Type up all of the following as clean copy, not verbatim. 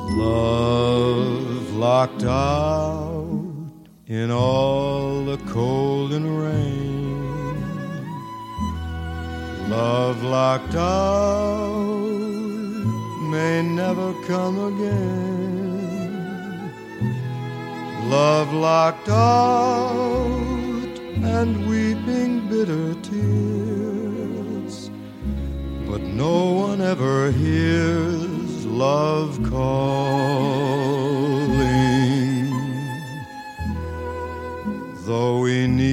Love locked out in all the cold and rain. Love locked out may never come again. Love locked out and weeping bitter tears, but no one ever hears love calling. Though we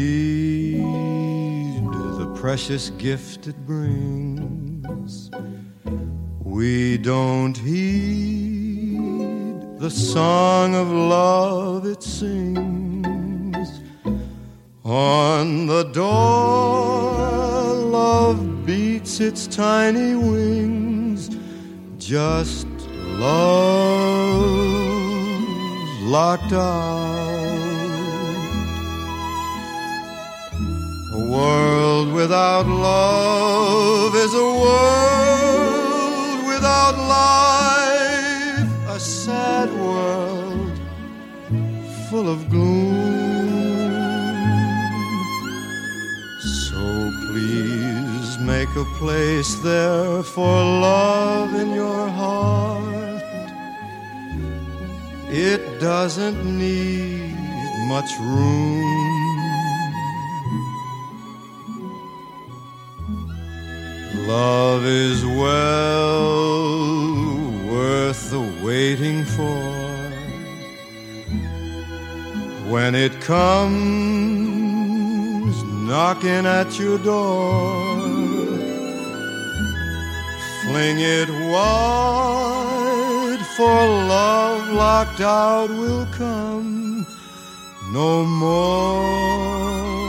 need the precious gift it brings, we don't heed the song of love it sings. On the door, love beats its tiny wings. Just love locked out. A world without love is a world without life, a sad world full of gloom. So please make a place there for love in your heart. It doesn't need much room. Love is well worth the waiting for. When it comes knocking at your door, fling it wide, for love locked out will come no more.